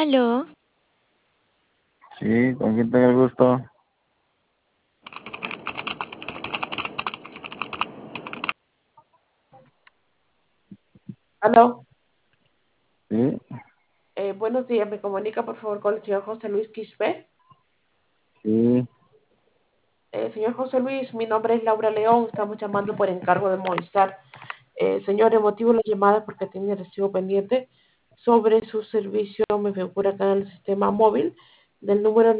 Aló, Sí, ¿con quién tengo el gusto? Aló, Sí, buenos días, me comunica por favor con el señor José Luis Quispe. sí, Señor José Luis, mi nombre es Laura León, estamos llamando por encargo de Movistar. Señor, el motivo de la llamada es porque tiene recibo pendiente sobre su servicio, me figura acá en el sistema móvil, del número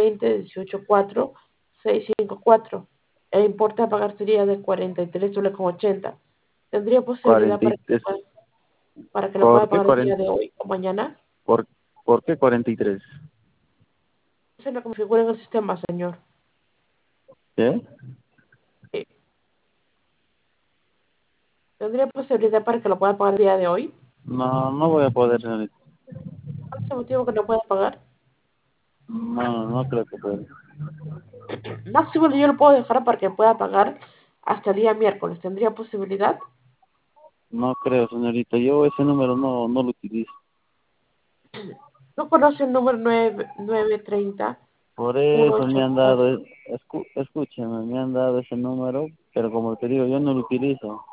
920-184654. El importe a pagar sería de 43 soles con 80. ¿Tendría posibilidad 43. para que lo pueda ¿Por qué pagar el día 40? de hoy o mañana? ¿Por, por qué 43? Eso es lo que me figura en el sistema, señor. ¿Qué? Eh, ¿Tendría posibilidad para que lo pueda pagar el día de hoy? No, no voy a poder, señorita. ¿Cuál es el motivo que no pueda pagar? No, no creo que pueda. Máximo yo lo puedo dejar para que pueda pagar hasta el día miércoles. ¿Tendría posibilidad? No creo, señorita. Yo ese número no lo utilizo. ¿No conoce el número 930 Por eso me han dado, 184? escúcheme, me han dado ese número, pero como te digo, yo no lo utilizo.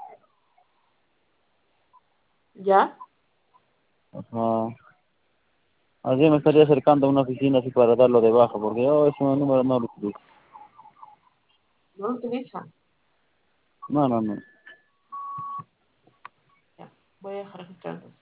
¿Ya? Ajá. Así me estaría acercando a una oficina así para darlo de baja, porque yo ese número no lo utilizo. ¿No lo utiliza? No, no, no. Ya. Voy a dejar registrarlo.